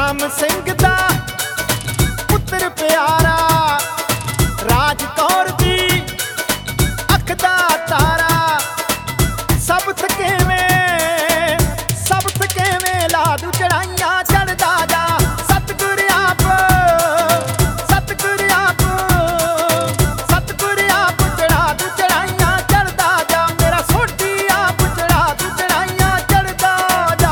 राम सिंह दा पुत्र प्यारा, राज कौर दी अख दा तारा। सब थकेवें लादू चढ़ाइयां चढ़दा जा। सतगुर आप चढ़ा दू चढ़ाइयां चढ़दा जा। मेरा सोढ़ी आप चढ़ा दू चढ़ाइयां चढ़दा जा।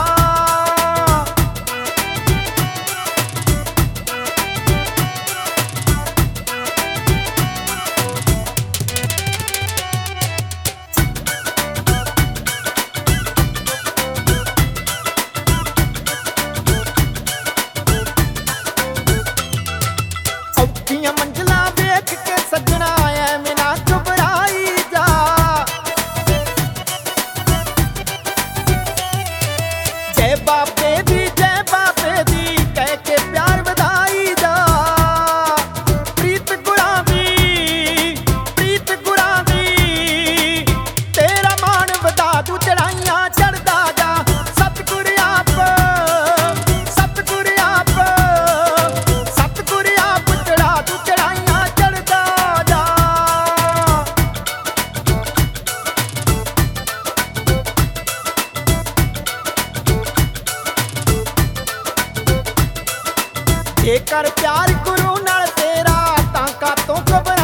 औखियां मंजिलां वेख के सजना ऐवें ना घबराई जा। जय बाबे दी कह के प्यार वधाई जा। प्रीत गुरां दी तेरा मान वधा दू चढ़ाइयां चढ़दा जा। सतगुर आप चढ़ा दू चढ़ाइयां चढ़दा जा। जेकर प्यार गुरु नाल तेरा तां कातों घबरा